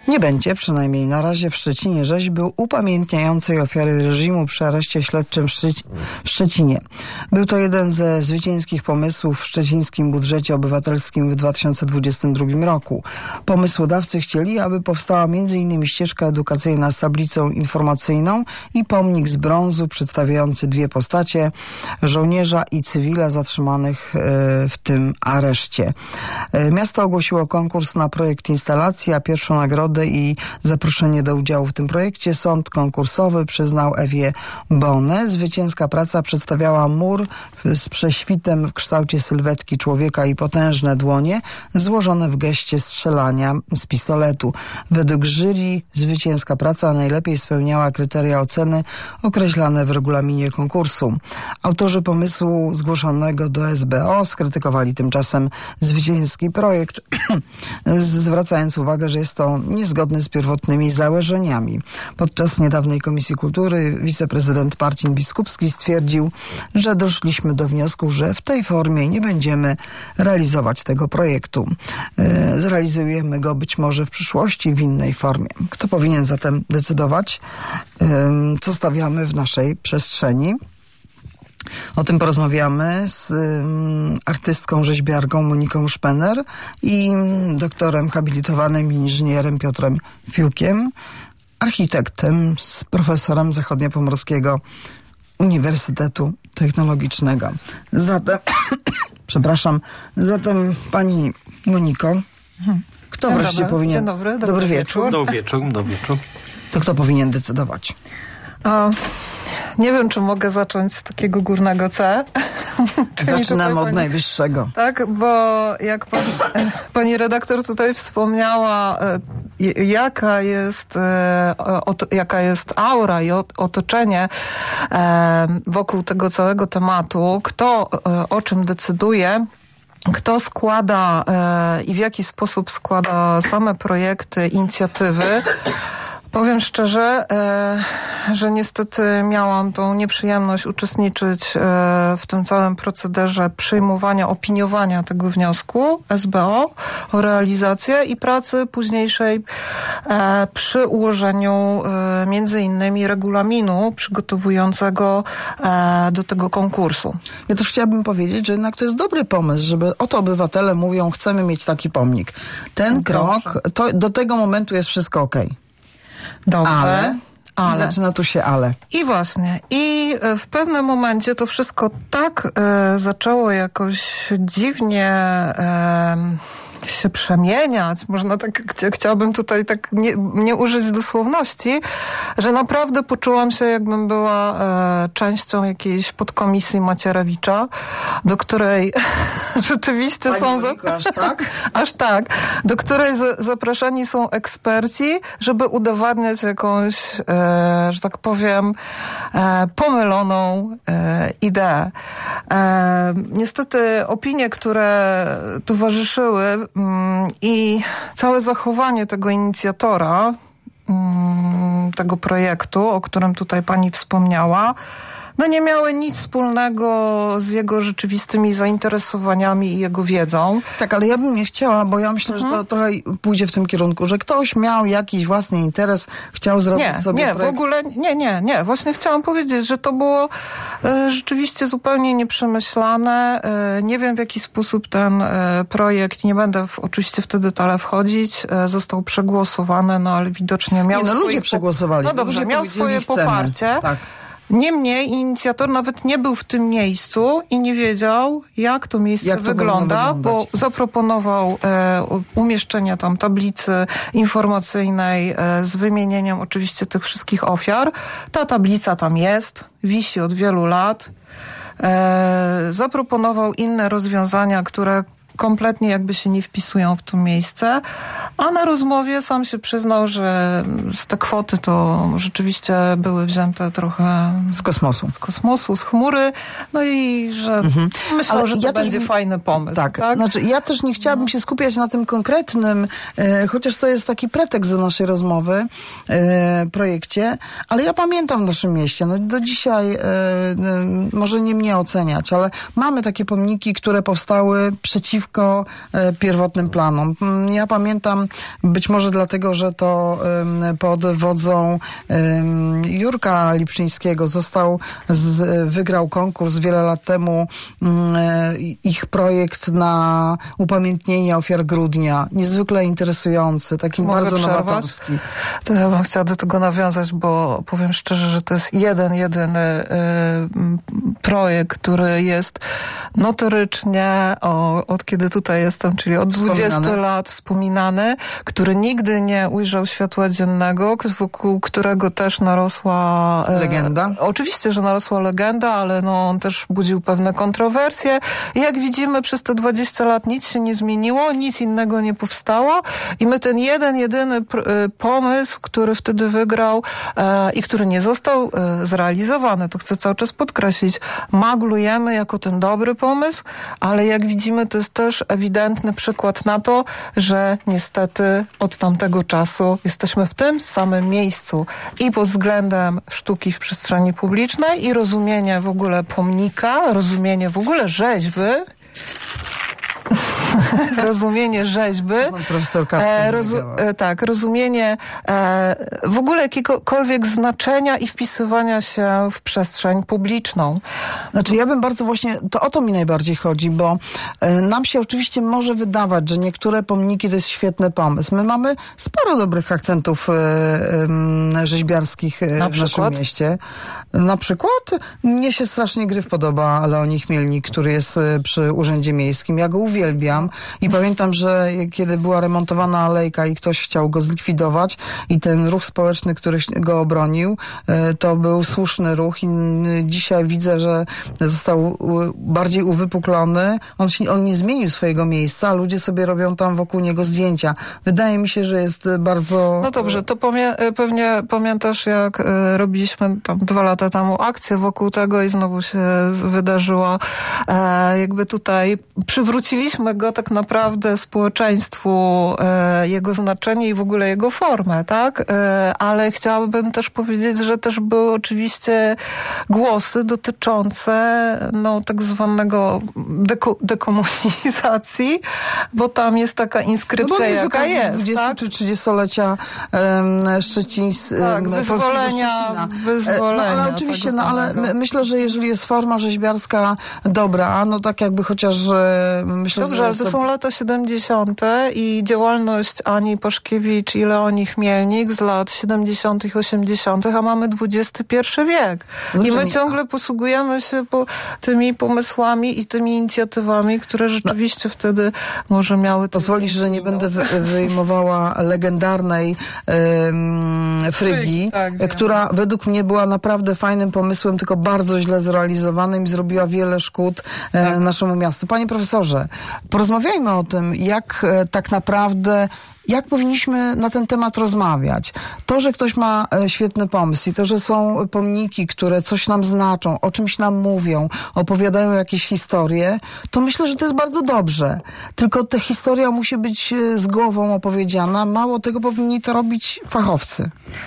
Nie będzie, przynajmniej na razie, w Szczecinie rzeźby upamiętniającej ofiary reżimu przy areszcie śledczym w Szczecinie. Był to jeden ze zwycięskich pomysłów w szczecińskim budżecie obywatelskim w 2022 roku. Pomysłodawcy chcieli, aby powstała m.in. ścieżka edukacyjna z tablicą informacyjną i pomnik z brązu przedstawiający dwie postacie, żołnierza i cywila zatrzymanych w tym areszcie. Miasto ogłosiło konkurs na projekt instalacji, a pierwszą nagrodę i zaproszenie do udziału w tym projekcie sąd konkursowy przyznał Ewie Bonę. Zwycięska praca przedstawiała mur z prześwitem w kształcie sylwetki człowieka i potężne dłonie złożone w geście strzelania z pistoletu. Według jury zwycięska praca najlepiej spełniała kryteria oceny określane w regulaminie konkursu. Autorzy pomysłu zgłoszonego do SBO skrytykowali tymczasem zwycięski projekt, zwracając uwagę, że jest to niezgodny z pierwotnymi założeniami. Podczas niedawnej Komisji Kultury wiceprezydent Marcin Biskupski stwierdził, że doszliśmy do wniosku, że w tej formie nie będziemy realizować tego projektu. Zrealizujemy go być może w przyszłości w innej formie. Kto powinien zatem decydować, co stawiamy w naszej przestrzeni? O tym porozmawiamy z artystką, rzeźbiarką Moniką Szpener i doktorem habilitowanym inżynierem Piotrem Fiłkiem, architektem, z profesorem Zachodniopomorskiego Uniwersytetu Technologicznego. Zatem pani Moniko, kto Dzień wreszcie dobry. powinien... Dzień dobry. Dobry wieczór. Dobry wieczór. To kto powinien decydować? Nie wiem, czy mogę zacząć z takiego górnego C. Zaczynamy od najwyższego. Tak, bo jak pani redaktor tutaj wspomniała, jaka jest aura i otoczenie wokół tego całego tematu, kto o czym decyduje, kto składa i w jaki sposób składa same projekty, inicjatywy. Powiem szczerze, że niestety miałam tą nieprzyjemność uczestniczyć w tym całym procederze przyjmowania, opiniowania tego wniosku SBO o realizację i pracy późniejszej przy ułożeniu między innymi regulaminu przygotowującego do tego konkursu. Ja też chciałabym powiedzieć, że jednak to jest dobry pomysł, żeby oto obywatele mówią, chcemy mieć taki pomnik. Ten krok, do tego momentu jest wszystko okej. Dobrze. Ale. I zaczyna tu się ale. I właśnie. I w pewnym momencie to wszystko tak zaczęło jakoś dziwnie się przemieniać. Można tak, chciałabym tutaj tak nie użyć dosłowności, że naprawdę poczułam się, jakbym była częścią jakiejś podkomisji Macierewicza, do której rzeczywiście Aż tak? Aż tak. Do której zapraszani są eksperci, żeby udowadniać jakąś, że tak powiem, pomyloną ideę. Niestety opinie, które towarzyszyły i całe zachowanie tego inicjatora tego projektu, o którym tutaj pani wspomniała, no nie miały nic wspólnego z jego rzeczywistymi zainteresowaniami i jego wiedzą. Tak, ale ja bym nie chciała, bo ja myślę, że to trochę pójdzie w tym kierunku, że ktoś miał jakiś własny interes, chciał zrobić sobie projekt. W ogóle nie. Właśnie chciałam powiedzieć, że to było rzeczywiście zupełnie nieprzemyślane. Nie wiem, w jaki sposób ten projekt, nie będę oczywiście w te detale wchodzić, został przegłosowany, no ale widocznie miał swoje... ludzie przegłosowali. No dobrze, miał swoje poparcie. Tak. Niemniej inicjator nawet nie był w tym miejscu i nie wiedział, jak to miejsce wygląda, bo zaproponował umieszczenie tam tablicy informacyjnej z wymienieniem oczywiście tych wszystkich ofiar. Ta tablica tam jest, wisi od wielu lat. Zaproponował inne rozwiązania, które kompletnie jakby się nie wpisują w to miejsce, a na rozmowie sam się przyznał, że z te kwoty to rzeczywiście były wzięte trochę z kosmosu, z chmury, no i że myślał, że to będzie fajny pomysł. Tak? Znaczy ja też nie chciałabym się skupiać na tym konkretnym, chociaż to jest taki pretekst do naszej rozmowy, projekcie, ale ja pamiętam w naszym mieście, no do dzisiaj może nie mnie oceniać, ale mamy takie pomniki, które powstały przeciwko przeciwko pierwotnym planom. Ja pamiętam, być może dlatego, że to pod wodzą Jurka Lipszyńskiego wygrał konkurs wiele lat temu, ich projekt na upamiętnienie ofiar Grudnia. Niezwykle interesujący, taki bardzo nowatorski. To ja bym chciała do tego nawiązać, bo powiem szczerze, że to jest jedyny projekt, który jest notorycznie od kiedy tutaj jestem, czyli od 20 lat wspominany, który nigdy nie ujrzał światła dziennego, wokół którego też narosła legenda. Oczywiście, że narosła legenda, ale on też budził pewne kontrowersje. I jak widzimy, przez te 20 lat nic się nie zmieniło, nic innego nie powstało i my ten jedyny pomysł, który wtedy wygrał i który nie został zrealizowany, to chcę cały czas podkreślić, maglujemy jako ten dobry pomysł, ale jak widzimy, to jest też ewidentny przykład na to, że niestety od tamtego czasu jesteśmy w tym samym miejscu i pod względem sztuki w przestrzeni publicznej i rozumienia w ogóle pomnika, rozumienie w ogóle rzeźby, rozumienie rzeźby, rozumienie w ogóle jakiegokolwiek znaczenia i wpisywania się w przestrzeń publiczną. Znaczy ja bym bardzo właśnie, to o to mi najbardziej chodzi, bo nam się oczywiście może wydawać, że niektóre pomniki to jest świetny pomysł. My mamy sporo dobrych akcentów rzeźbiarskich w naszym mieście. Na przykład mnie się strasznie Gryf podoba, Leonii Chmielnik, który jest przy Urzędzie Miejskim. Ja go uwielbiam i pamiętam, że kiedy była remontowana alejka i ktoś chciał go zlikwidować i ten ruch społeczny, który go obronił, to był słuszny ruch i dzisiaj widzę, że został bardziej uwypuklony. On nie zmienił swojego miejsca, a ludzie sobie robią tam wokół niego zdjęcia. Wydaje mi się, że jest bardzo... No dobrze, to pewnie pamiętasz, jak robiliśmy tam 2 lata temu akcję wokół tego i znowu się wydarzyło. Jakby tutaj przywróciliśmy go tak naprawdę społeczeństwu, jego znaczenie i w ogóle jego formę, tak? Ale chciałabym też powiedzieć, że też były oczywiście głosy dotyczące tak zwanego dekomunizacji, bo tam jest taka inskrypcja, jaka jest. 20 tak? czy 30-lecia wyzwolenia. Ale oczywiście, ale myślę, że jeżeli jest forma rzeźbiarska dobra, tak jakby chociaż myślę, dobrze, ale to są lata 70. i działalność Ani Paszkiewicz i Leonii Chmielnik z lat 70. i 80., a mamy XXI wiek. I my ciągle posługujemy się tymi pomysłami i tymi inicjatywami, które rzeczywiście wtedy może miały... Pozwolisz, że nie będę wyjmowała legendarnej Frygi, która według mnie była naprawdę fajnym pomysłem, tylko bardzo źle zrealizowanym i zrobiła wiele szkód naszemu miastu. Panie profesorze, porozmawiajmy o tym, jak tak naprawdę, jak powinniśmy na ten temat rozmawiać. To, że ktoś ma świetny pomysł i to, że są pomniki, które coś nam znaczą, o czymś nam mówią, opowiadają jakieś historie, to myślę, że to jest bardzo dobrze. Tylko ta historia musi być z głową opowiedziana. Mało tego, powinni to robić fachowcy.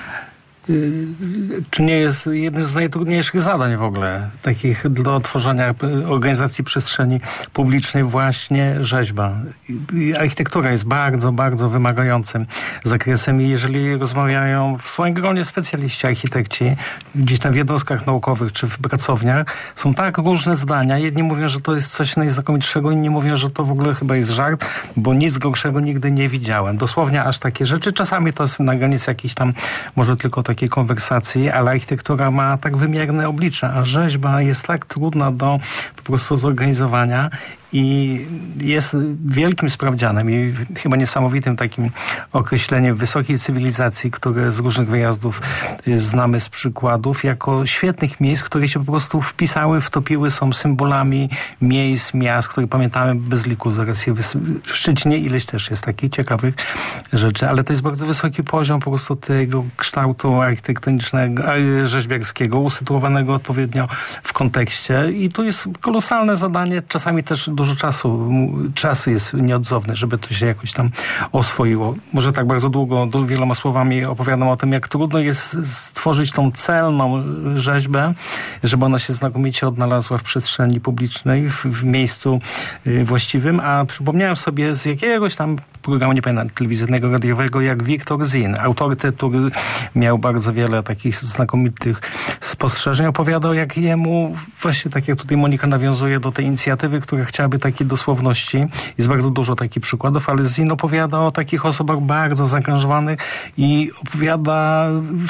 Czy nie jest jednym z najtrudniejszych zadań w ogóle takich do tworzenia organizacji przestrzeni publicznej właśnie rzeźba. Architektura jest bardzo, bardzo wymagającym zakresem i jeżeli rozmawiają w swoim gronie specjaliści, architekci, gdzieś tam w jednostkach naukowych czy w pracowniach, są tak różne zdania. Jedni mówią, że to jest coś najznakomitszego, inni mówią, że to w ogóle chyba jest żart, bo nic gorszego nigdy nie widziałem. Dosłownie aż takie rzeczy. Czasami to jest na granicy jakiejś tam, może tylko takiej konwersacji, ale architektura ma tak wymierne oblicze, a rzeźba jest tak trudna do po prostu zorganizowania i jest wielkim sprawdzianem i chyba niesamowitym takim określeniem wysokiej cywilizacji, które z różnych wyjazdów znamy z przykładów, jako świetnych miejsc, które się po prostu wpisały, wtopiły, są symbolami miejsc, miast, które pamiętamy bez liku. Zaraz je w Szczecinie ileś też jest takich ciekawych rzeczy, ale to jest bardzo wysoki poziom po prostu tego kształtu architektonicznego, rzeźbiarskiego, usytuowanego odpowiednio w kontekście i to jest kolosalne zadanie, czasami też dużo czasu. Czas jest nieodzowny, żeby to się jakoś tam oswoiło. Może tak bardzo długo, wieloma słowami opowiadam o tym, jak trudno jest stworzyć tą celną rzeźbę, żeby ona się znakomicie odnalazła w przestrzeni publicznej, w miejscu właściwym, a przypomniałem sobie z jakiegoś tam programu, nie pamiętam, telewizyjnego, radiowego, jak Wiktor Zin, autorytet, który miał bardzo wiele takich znakomitych spostrzeżeń, opowiadał, jak jemu, właśnie tak jak tutaj Monika nawiązuje do tej inicjatywy, która chciałaby takiej dosłowności. Jest bardzo dużo takich przykładów, ale Zin opowiada o takich osobach bardzo zaangażowanych i opowiada,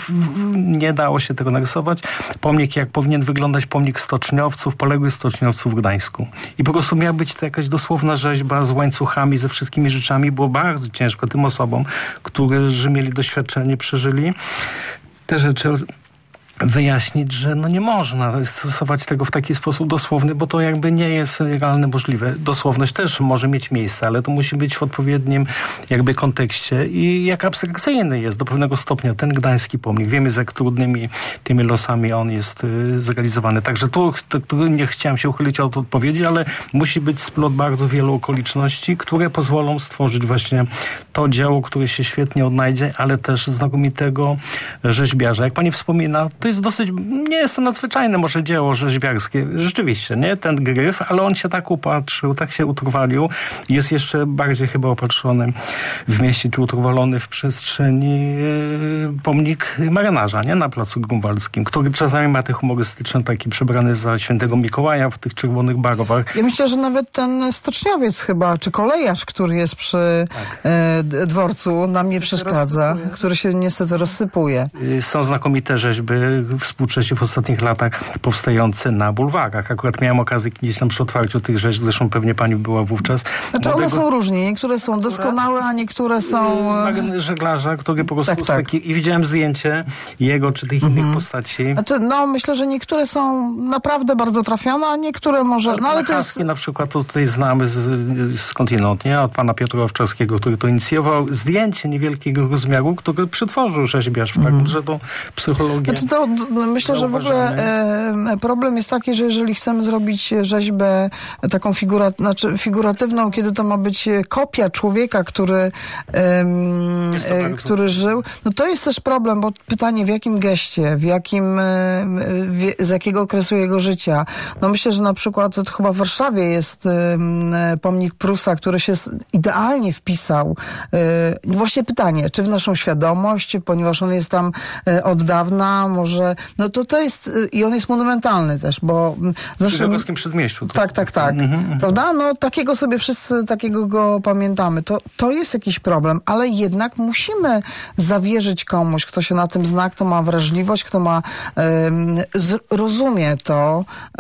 nie dało się tego narysować, pomnik, jak powinien wyglądać pomnik stoczniowców, poległych stoczniowców w Gdańsku. I po prostu miała być to jakaś dosłowna rzeźba z łańcuchami, ze wszystkimi rzeczami. Było bardzo ciężko tym osobom, którzy mieli doświadczenie, przeżyli te rzeczy, wyjaśnić, że no nie można stosować tego w taki sposób dosłowny, bo to jakby nie jest realnie możliwe. Dosłowność też może mieć miejsce, ale to musi być w odpowiednim jakby kontekście i jak abstrakcyjny jest do pewnego stopnia ten gdański pomnik. Wiemy, z jak trudnymi tymi losami on jest zrealizowany. Także tu nie chciałem się uchylić od odpowiedzi, ale musi być splot bardzo wielu okoliczności, które pozwolą stworzyć właśnie to dzieło, które się świetnie odnajdzie, ale też znakomitego rzeźbiarza. Jak pani wspomina, to jest dosyć, nie jest to nadzwyczajne może dzieło rzeźbiarskie. Rzeczywiście, nie? Ten gryf, ale on się tak upatrzył, tak się utrwalił. Jest jeszcze bardziej chyba opatrzony w mieście, czy utrwalony w przestrzeni pomnik marynarza, nie? Na Placu Grunwaldzkim, który czasami ma te humorystyczne, taki przebrany za świętego Mikołaja w tych czerwonych barwach. Ja myślę, że nawet ten stoczniowiec chyba, czy kolejarz, który jest przy dworcu, nam nie przeszkadza, który się niestety rozsypuje. Są znakomite rzeźby współcześnie w ostatnich latach powstające na bulwarach. Akurat miałem okazję gdzieś tam przy otwarciu tych rzeźb, zresztą pewnie pani była wówczas. Znaczy one są różnie, niektóre są doskonałe, a niektóre są... Żeglarza, który po prostu taki... I widziałem zdjęcie jego, czy tych innych postaci. Znaczy, no myślę, że niektóre są naprawdę bardzo trafione, a niektóre może... No ale to jest... na przykład to tutaj znamy skądinąd, nie? Od pana Piotra Owczarskiego, który to inicjował. Zdjęcie niewielkiego rozmiaru, który przytworzył rzeźbiarz, tak, że to psychologię... Znaczy to myślę, że w ogóle problem jest taki, że jeżeli chcemy zrobić rzeźbę taką figuratywną, kiedy to ma być kopia człowieka, który żył, no to jest też problem, bo pytanie w jakim geście, z jakiego okresu jego życia. No myślę, że na przykład to chyba w Warszawie jest pomnik Prusa, który się idealnie wpisał. Właśnie pytanie, czy w naszą świadomość, ponieważ on jest tam od dawna, może, no to jest, i on jest monumentalny też, bo zawsze... W Żegowskim Przedmieściu. Tak. Prawda? No takiego sobie wszyscy, takiego go pamiętamy. To jest jakiś problem, ale jednak musimy zawierzyć komuś, kto się na tym zna, kto ma wrażliwość, kto ma rozumie to.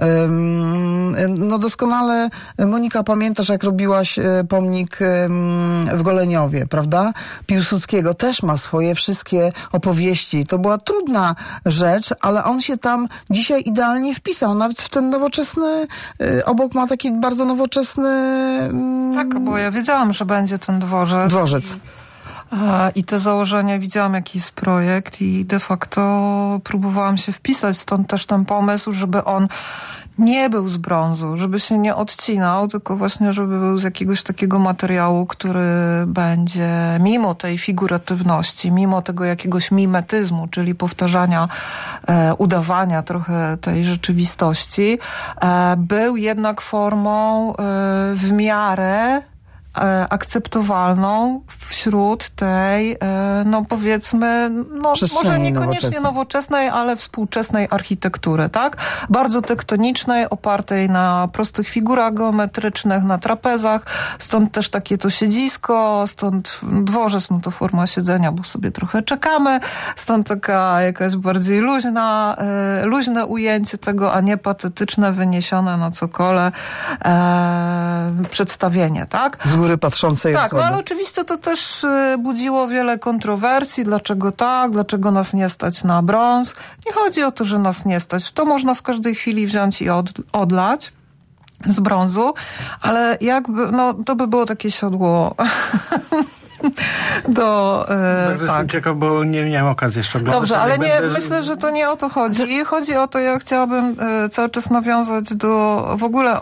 No doskonale, Monika, pamiętasz, jak robiłaś pomnik w Goleniowie, prawda? Piłsudskiego też ma swoje wszystkie opowieści. To była trudna rzecz, ale on się tam dzisiaj idealnie wpisał. Nawet w ten nowoczesny, obok ma taki bardzo nowoczesny... Tak, bo ja wiedziałam, że będzie ten dworzec. I te założenia, widziałam jaki jest projekt i de facto próbowałam się wpisać, stąd też ten pomysł, żeby on nie był z brązu, żeby się nie odcinał, tylko właśnie, żeby był z jakiegoś takiego materiału, który będzie mimo tej figuratywności, mimo tego jakiegoś mimetyzmu, czyli powtarzania, udawania trochę tej rzeczywistości, był jednak formą w miarę akceptowalną wśród tej, no powiedzmy, no może niekoniecznie nowoczesnej, ale współczesnej architektury, tak? Bardzo tektonicznej, opartej na prostych figurach geometrycznych, na trapezach, stąd też takie to siedzisko, stąd dworzec, no to forma siedzenia, bo sobie trochę czekamy, stąd taka jakaś bardziej luźne ujęcie tego, a nie patetyczne, wyniesione na cokole przedstawienie, tak? Patrzącej tak, osoby. No ale oczywiście to też budziło wiele kontrowersji. Dlaczego tak? Dlaczego nas nie stać na brąz? Nie chodzi o to, że nas nie stać. To można w każdej chwili wziąć i odlać z brązu, ale jakby, no to by było takie siodło Bardzo jestem ciekaw, bo nie miałem okazji jeszcze oglądać. Dobrze, ale myślę, że to nie o to chodzi. Chodzi o to, ja chciałabym cały czas nawiązać w ogóle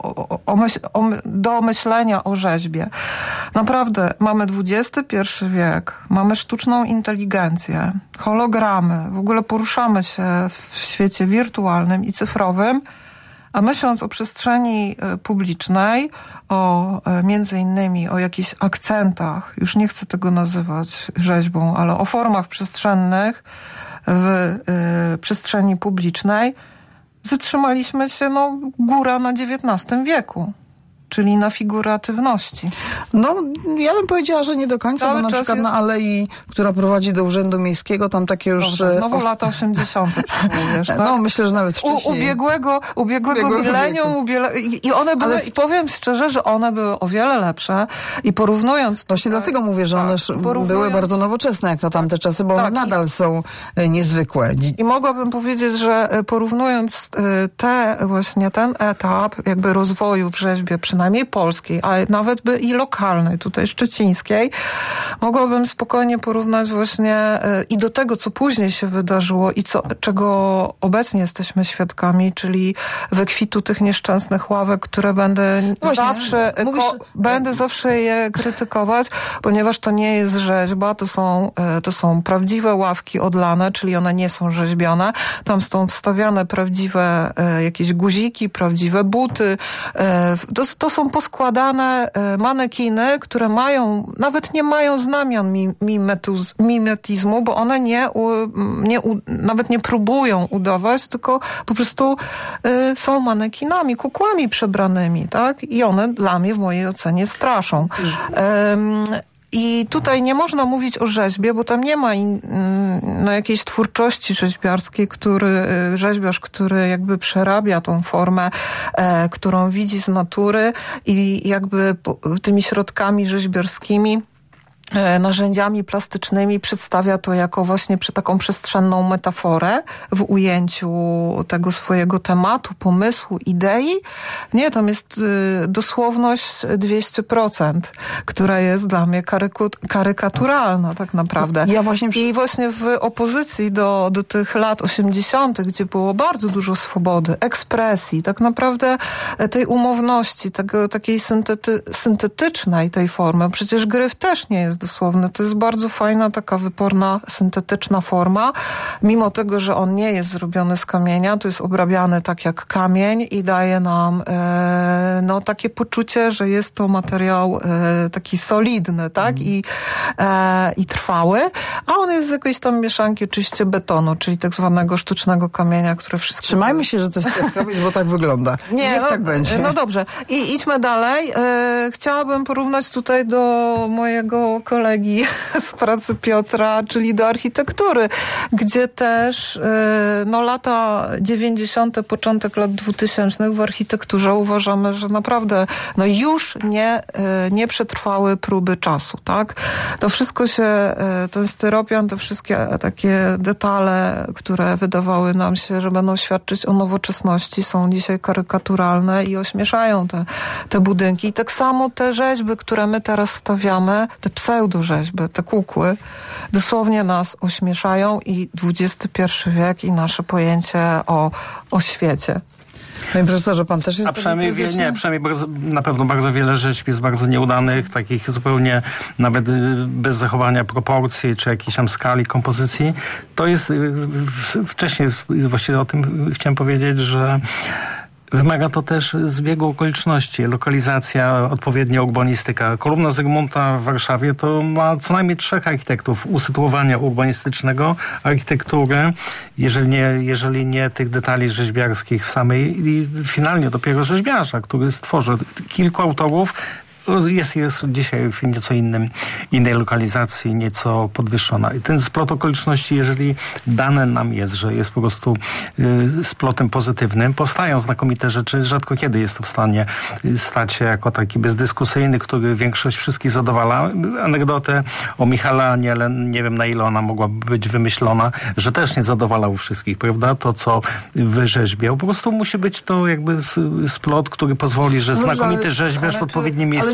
do myślenia o rzeźbie. Naprawdę, mamy XXI wiek, mamy sztuczną inteligencję, hologramy, w ogóle poruszamy się w świecie wirtualnym i cyfrowym, a myśląc o przestrzeni publicznej, między innymi o jakichś akcentach, już nie chcę tego nazywać rzeźbą, ale o formach przestrzennych w przestrzeni publicznej, zatrzymaliśmy się góra na XIX wieku. Czyli na figuratywności. Ja bym powiedziała, że nie do końca, Cały bo na przykład na alei, która prowadzi do Urzędu Miejskiego, tam takie już... Dobrze, znowu lata 80. przywołujesz, tak? Myślę, że nawet wcześniej. Ubiegłego milenium i one były, i powiem szczerze, że one były o wiele lepsze i porównując... Właśnie dlatego mówię, że one były bardzo nowoczesne, jak na tamte czasy, bo one nadal są niezwykłe. I mogłabym powiedzieć, że porównując ten etap jakby rozwoju w rzeźbie, przynajmniej polskiej, a nawet i lokalnej, tutaj szczecińskiej, mogłabym spokojnie porównać właśnie i do tego, co później się wydarzyło i czego obecnie jesteśmy świadkami, czyli wykwitu tych nieszczęsnych ławek, które będę zawsze je krytykować, ponieważ to nie jest rzeźba, to są prawdziwe ławki odlane, czyli one nie są rzeźbione. Tam są wstawiane prawdziwe jakieś guziki, prawdziwe buty. To są poskładane manekiny, które nawet nie mają znamion mimetizmu, bo one nawet nie próbują udawać, tylko po prostu są manekinami, kukłami przebranymi, tak? I one dla mnie w mojej ocenie straszą. I tutaj nie można mówić o rzeźbie, bo tam nie ma jakiejś twórczości rzeźbiarskiej, rzeźbiarz, który jakby przerabia tą formę, którą widzi z natury i jakby tymi środkami rzeźbiarskimi, narzędziami plastycznymi przedstawia to jako właśnie taką przestrzenną metaforę w ujęciu tego swojego tematu, pomysłu, idei. Nie, tam jest dosłowność 200%, która jest dla mnie karykaturalna tak naprawdę. I właśnie w opozycji do tych lat 80., gdzie było bardzo dużo swobody, ekspresji, tak naprawdę tej umowności, takiej syntetycznej tej formy. Przecież gryf też nie jest dosłowny. To jest bardzo fajna, taka wyporna, syntetyczna forma. Mimo tego, że on nie jest zrobiony z kamienia, to jest obrabiany tak jak kamień i daje nam takie poczucie, że jest to materiał taki solidny, tak? I trwały. A on jest z jakiejś tam mieszanki oczywiście betonu, czyli tak zwanego sztucznego kamienia, które wszystko... Trzymajmy się, że to jest piaskowiec, bo tak wygląda. Niech tak będzie. No dobrze. I idźmy dalej. Chciałabym porównać tutaj do mojego kolegi z pracy Piotra, czyli do architektury, gdzie też lata 90., początek lat 2000 w architekturze uważamy, że naprawdę już nie przetrwały próby czasu, tak? To wszystko ten styropian, te wszystkie takie detale, które wydawały nam się, że będą świadczyć o nowoczesności, są dzisiaj karykaturalne i ośmieszają te budynki. I tak samo te rzeźby, które my teraz stawiamy, te pseudorzeźby, te kukły, dosłownie nas ośmieszają i XXI wiek i nasze pojęcie o świecie. Panie profesorze, pan też jest... przynajmniej na pewno bardzo wiele rzeźb jest bardzo nieudanych, takich zupełnie nawet bez zachowania proporcji, czy jakiejś tam skali kompozycji. To jest wcześniej, właściwie o tym chciałem powiedzieć, że wymaga to też zbiegu okoliczności, lokalizacja, odpowiednia urbanistyka. Kolumna Zygmunta w Warszawie to ma co najmniej 3 architektów usytuowania urbanistycznego, architektury, jeżeli nie tych detali rzeźbiarskich w samej i finalnie dopiero rzeźbiarza, który stworzy kilku autorów. Jest dzisiaj w nieco innej lokalizacji, nieco podwyższona. I ten splot okoliczności, jeżeli dane nam jest, że jest po prostu splotem pozytywnym, powstają znakomite rzeczy. Rzadko kiedy jest to w stanie stać się jako taki bezdyskusyjny, który większość wszystkich zadowala. Anegdotę o Michale Aniele, nie wiem na ile ona mogłaby być wymyślona, że też nie zadowalał wszystkich, prawda? To, co wyrzeźbiał. Po prostu musi być to jakby splot, który pozwoli, że znakomity rzeźbiarz w odpowiednim miejscu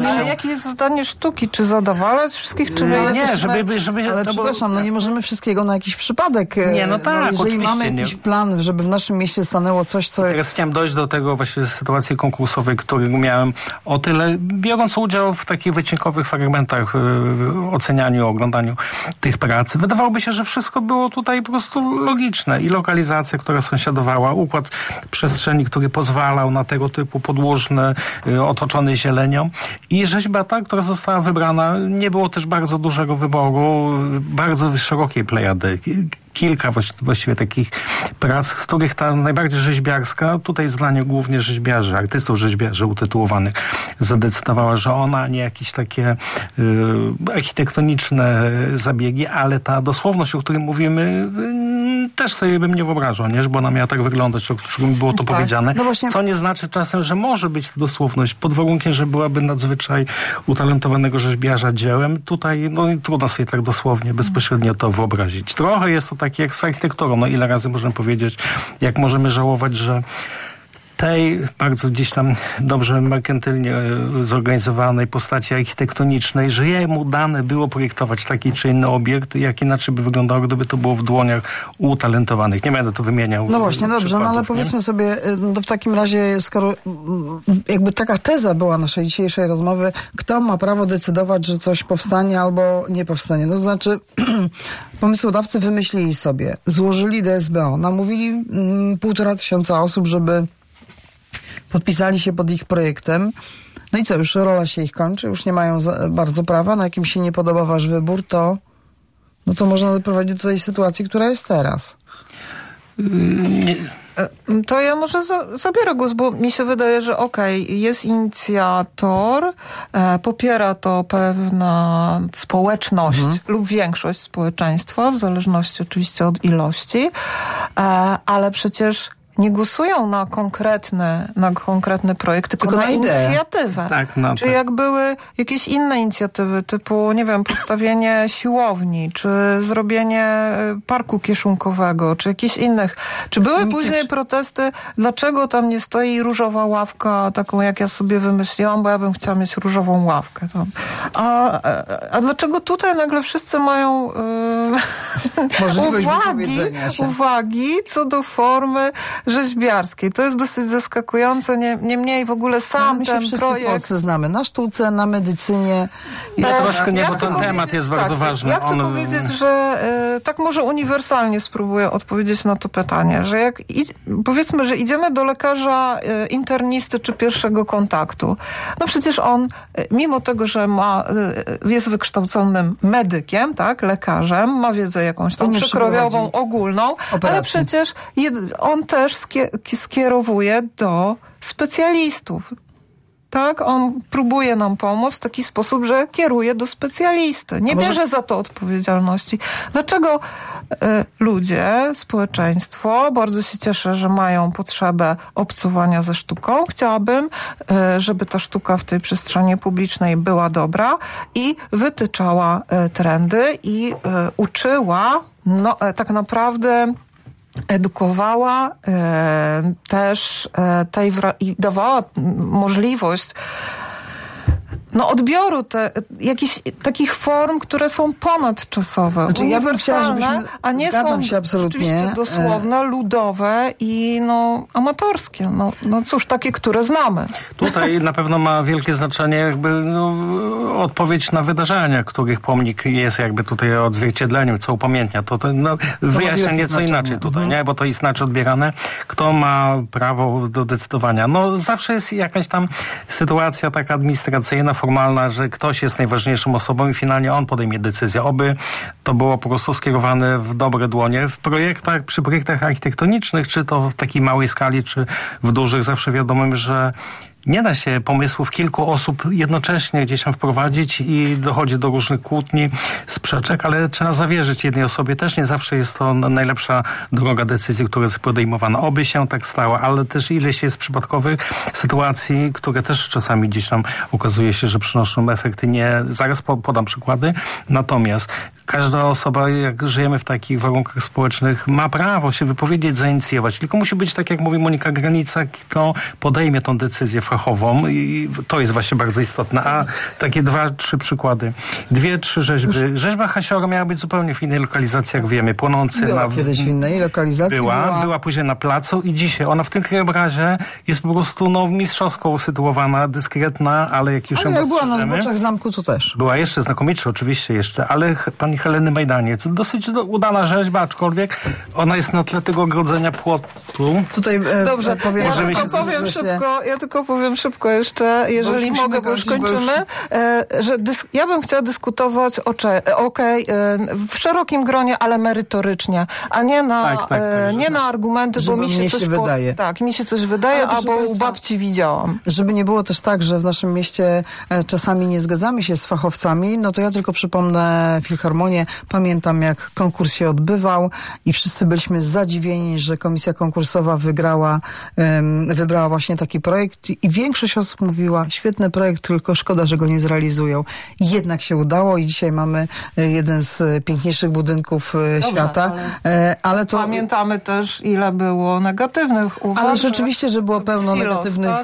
Ale jakie jest zadanie sztuki? Czy zadowalać wszystkich, czy nie, żeby... Ale przepraszam, nie możemy wszystkiego na jakiś przypadek. Nie, no tak, jeżeli mamy jakiś plan, żeby w naszym mieście stanęło coś, co... Teraz chciałem dojść do tego właśnie sytuacji konkursowej, której miałem o tyle, biorąc udział w takich wycinkowych fragmentach, ocenianiu, oglądaniu tych prac. Wydawałoby się, że wszystko było tutaj po prostu logiczne. I lokalizacja, która sąsiadowała, układ przestrzeni, który pozwalał na tego typu podłużne, otoczony zielenią. I rzeźba ta, która została wybrana, nie było też bardzo dużego wyboru, bardzo szerokiej plejady. Kilka właściwie takich prac, z których ta najbardziej rzeźbiarska, tutaj zdanie głównie rzeźbiarzy, artystów rzeźbiarzy utytułowanych, zadecydowała, że ona, a nie jakieś takie architektoniczne zabiegi, ale ta dosłowność, o której mówimy, też sobie bym nie wyobrażał, nie? Bo ona miała tak wyglądać, o czym było to powiedziane. No właśnie. Co nie znaczy czasem, że może być to dosłowność, pod warunkiem, że byłaby nadzwyczaj utalentowanego rzeźbiarza dziełem. Tutaj trudno sobie tak dosłownie, bezpośrednio to wyobrazić. Trochę jest to tak jak z architekturą. No ile razy możemy powiedzieć, jak możemy żałować, że tej bardzo gdzieś tam dobrze merkantylnie zorganizowanej postaci architektonicznej, że jemu dane było projektować taki czy inny obiekt, jak inaczej by wyglądało, gdyby to było w dłoniach utalentowanych. Nie będę tu wymieniał. No właśnie, dobrze, no ale powiedzmy sobie, no w takim razie, skoro jakby taka teza była naszej dzisiejszej rozmowy, kto ma prawo decydować, że coś powstanie albo nie powstanie? No to znaczy, pomysłodawcy wymyślili sobie, złożyli do SBO, namówili 1500 osób, żeby podpisali się pod ich projektem. No i co, już rola się ich kończy, już nie mają bardzo prawa, na jakim się nie podoba wasz wybór, to można doprowadzić do tej sytuacji, która jest teraz. Nie. To ja może zabiorę głos, bo mi się wydaje, że jest inicjator, popiera to pewna społeczność lub większość społeczeństwa, w zależności oczywiście od ilości, ale przecież nie głosują na konkretny projekt, tylko na inicjatywę. Tak, Czy jak były jakieś inne inicjatywy, typu, nie wiem, postawienie siłowni, czy zrobienie parku kieszonkowego, czy jakichś innych. Czy były później protesty, dlaczego tam nie stoi różowa ławka, taką jak ja sobie wymyśliłam, bo ja bym chciała mieć różową ławkę tam. A dlaczego tutaj nagle wszyscy mają uwagi co do formy rzeźbiarskiej. To jest dosyć zaskakujące. Niemniej w ogóle sam ten wszyscy projekt... w Polsce znamy. Na sztuce, na medycynie. Troszkę nie, bo ten temat jest bardzo ważny. Ja chcę powiedzieć, że tak może uniwersalnie spróbuję odpowiedzieć na to pytanie, że powiedzmy, że idziemy do lekarza internisty czy pierwszego kontaktu. No przecież on, mimo tego, że jest wykształconym medykiem, tak, lekarzem, ma wiedzę jakąś tam przekrowiową, ogólną, ale przecież on też skierowuje do specjalistów. Tak, on próbuje nam pomóc w taki sposób, że kieruje do specjalisty. Nie bierze za to odpowiedzialności. Dlaczego ludzie, społeczeństwo, bardzo się cieszę, że mają potrzebę obcowania ze sztuką. Chciałabym, żeby ta sztuka w tej przestrzeni publicznej była dobra i wytyczała trendy i uczyła, tak naprawdę edukowała też i dawała możliwość odbioru jakichś takich form, które są ponadczasowe, znaczy, ja bym chciała, a nie są rzeczywiście dosłowne, ludowe i amatorskie. Cóż, takie, które znamy. Tutaj na pewno ma wielkie znaczenie odpowiedź na wydarzenia, których pomnik jest jakby tutaj odzwierciedleniem, co upamiętnia. To wyjaśnia nieco inaczej tutaj, nie? Bo to jest inaczej odbierane. Kto ma prawo do decydowania? Zawsze jest jakaś tam sytuacja taka administracyjna, formalna, że ktoś jest najważniejszą osobą i finalnie on podejmie decyzję. Oby to było po prostu skierowane w dobre dłonie. Przy projektach architektonicznych, czy to w takiej małej skali, czy w dużych, zawsze wiadomo, że nie da się pomysłów kilku osób jednocześnie gdzieś tam wprowadzić i dochodzi do różnych kłótni, sprzeczek, ale trzeba zawierzyć jednej osobie. Też nie zawsze jest to najlepsza droga decyzji, która jest podejmowana. Oby się tak stało, ale też ileś jest przypadkowych sytuacji, które też czasami gdzieś tam okazuje się, że przynoszą efekty nie... Zaraz podam przykłady. Natomiast Każda osoba, jak żyjemy w takich warunkach społecznych, ma prawo się wypowiedzieć, zainicjować. Tylko musi być, tak jak mówi Monika, granica, kto podejmie tą decyzję fachową i to jest właśnie bardzo istotne. A takie 2-3 przykłady. 2-3 rzeźby. Rzeźba Hasiora miała być zupełnie w innej lokalizacji, jak wiemy. Płonący Była kiedyś w innej lokalizacji. Była później na placu i dzisiaj ona w tym krajobrazie jest po prostu mistrzowsko usytuowana, dyskretna, ale jak już ją jak była na dostrzeżemy, zboczach zamku, to też. była jeszcze znakomicie, oczywiście jeszcze, ale pani Heleny Majdaniec, dosyć udana rzeźba, aczkolwiek ona jest na tle tego ogrodzenia płotu. Tutaj Dobrze, powiem, ja tylko powiem szybko jeszcze, jeżeli mogę, bo już kończymy, że ja bym chciała dyskutować w szerokim gronie, ale merytorycznie, a nie na, nie na argumenty, bo mi się coś wydaje. Tak, mi się coś wydaje, albo u babci widziałam. Żeby nie było też tak, że w naszym mieście czasami nie zgadzamy się z fachowcami, no to ja tylko przypomnę Filharmonię. Pamiętam, jak konkurs się odbywał i wszyscy byliśmy zadziwieni, że komisja konkursowa wybrała właśnie taki projekt i większość osób mówiła, świetny projekt, tylko szkoda, że go nie zrealizują. Jednak się udało i dzisiaj mamy jeden z piękniejszych budynków świata. Ale to... Pamiętamy też, ile było negatywnych uwag. Ale rzeczywiście, że było pełno negatywnych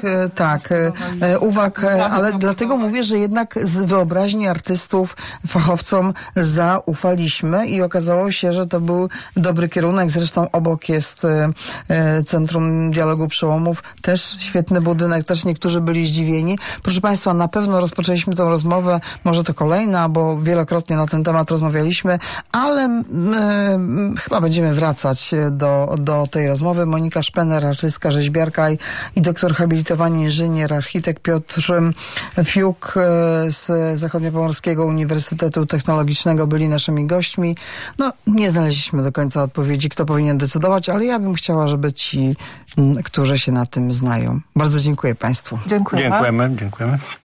uwag, ale dlatego mówię, że jednak z wyobraźni artystów, fachowcom zaufaliśmy i okazało się, że to był dobry kierunek. Zresztą obok jest Centrum Dialogu Przełomów, też świetny budynek, też niektórzy byli zdziwieni. Proszę Państwa, na pewno rozpoczęliśmy tę rozmowę, może to kolejna, bo wielokrotnie na ten temat rozmawialiśmy, ale chyba będziemy wracać do tej rozmowy. Monika Szpener, artystka, rzeźbiarka i doktor habilitowany inżynier, architekt Piotr Fiuk z Zachodniopomorskiego Uniwersytetu Technologicznego byli naszymi gośćmi. No, nie znaleźliśmy do końca odpowiedzi, kto powinien decydować, ale ja bym chciała, żeby ci, którzy się na tym znają. Bardzo dziękuję Państwu. Dziękujemy. Dziękujemy.